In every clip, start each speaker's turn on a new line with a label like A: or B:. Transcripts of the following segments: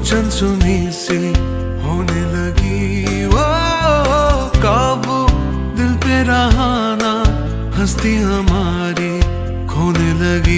A: कुछ अनसुनी सी होने लगी। वो काबू दिल पे रहा ना, हस्ती हमारी खोने लगी।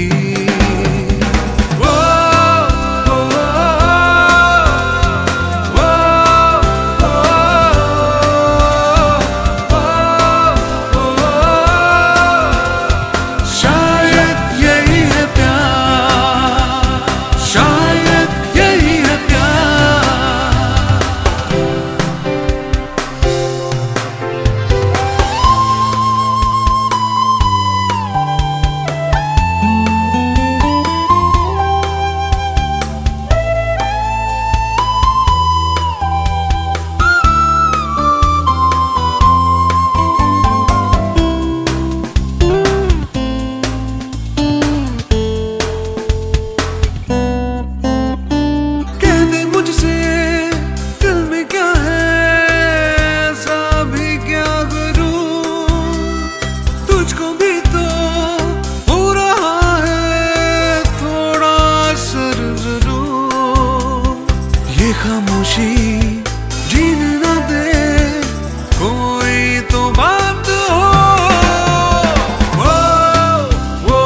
A: खामोशी जीने न दे, कोई तो बात हो। वो वो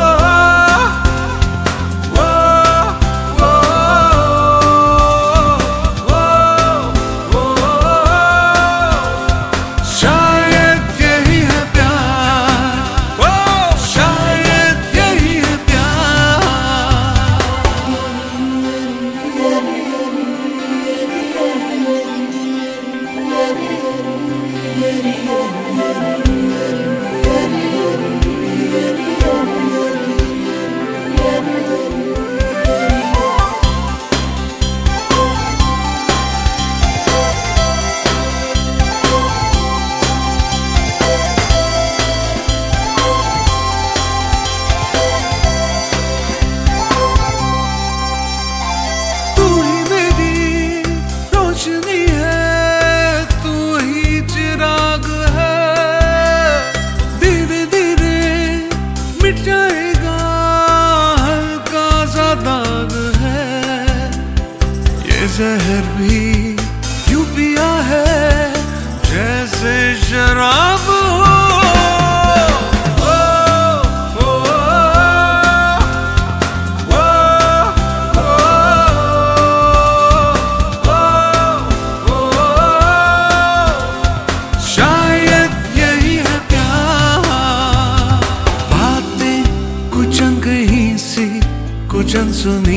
A: वो वो वो शायद यही है प्यार, वो शायद यही है प्यार। जाएगा हल्का सा दाग है, ये जहर भी यूं पिया है जैसे शराब हो। कुछ अनसुनी